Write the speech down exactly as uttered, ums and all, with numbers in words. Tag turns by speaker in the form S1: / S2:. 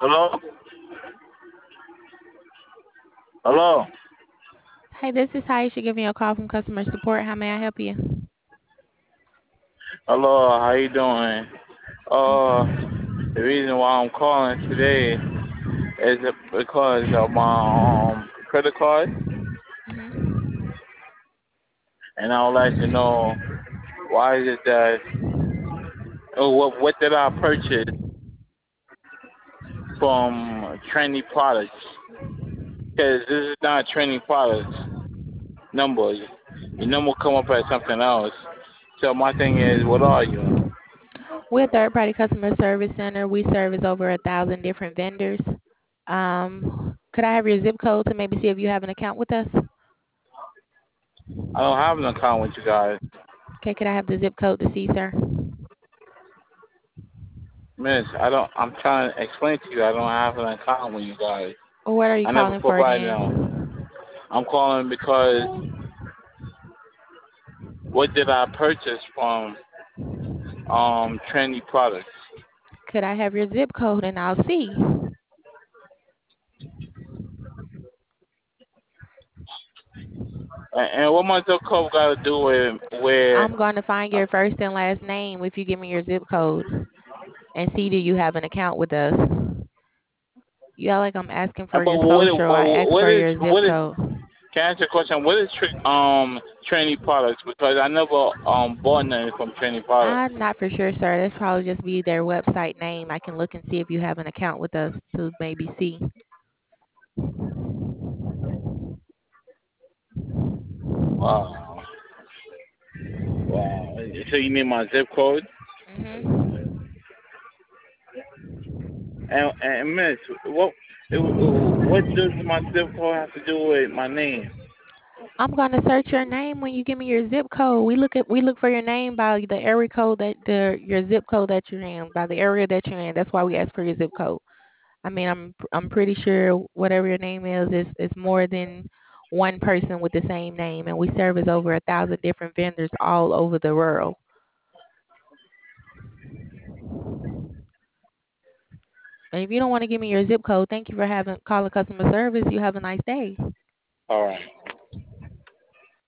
S1: Hello? Hello?
S2: Hey, this is Aisha giving you a call from customer support. How may I help you?
S1: Hello, how you doing? Uh, the reason why I'm calling today is because of my um credit card,
S2: hmm
S1: and I would like to know why is it that oh, what what did I purchase from Trendy Products? Because this is not Trendy Products number. Your number come up as something else. So my thing is, what are you?
S2: We're a third-party customer service center. We service over a thousand different vendors. Um, could I have your zip code to maybe see if you have an account with us?
S1: I don't have an account with you guys.
S2: Okay, could I have the zip code to see, sir?
S1: Miss, I don't. I'm trying to explain to you. I don't have an account with you guys.
S2: Or what are you
S1: I never
S2: calling for
S1: provided them.
S2: then?
S1: I'm calling because what did I purchase from um Trendy Products?
S2: Could I have your zip code and I'll see?
S1: And, and what my zip code got to do with where?
S2: I'm going to find your first and last name if you give me your zip code and see do you have an account with us. You act like I'm asking
S1: But
S2: for your
S1: what
S2: social. I
S1: what
S2: asked
S1: what
S2: for
S1: is
S2: your zip
S1: what is?
S2: code.
S1: Can I ask you a question? What is tr- um Trendy Products? Because I never um bought nothing from Trendy Products.
S2: I'm not for sure, sir. That's probably just be their website name. I can look and see if you have an account with us to maybe see.
S1: Wow, wow. So you need my zip code?
S2: hmm
S1: And and Miss, what what does my zip code have to do with my name?
S2: I'm gonna search your name when you give me your zip code. We look at we look for your name by the area code that the your zip code that you're in, by the area that you're in. That's why we ask for your zip code. I mean, I'm I'm pretty sure whatever your name is is is more than one person with the same name, and we service over a thousand different vendors all over the world. And if you don't want to give me your zip code, thank you for having calling customer service. You have a nice day.
S1: All right.